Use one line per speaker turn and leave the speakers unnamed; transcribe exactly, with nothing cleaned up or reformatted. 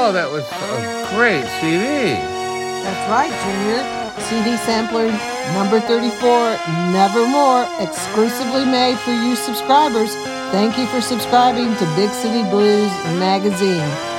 Oh, that was a great C D.
That's right, Junior. C D sampler number thirty-four, Nevermore, exclusively made for you subscribers. Thank you for subscribing to Big City Blues Magazine.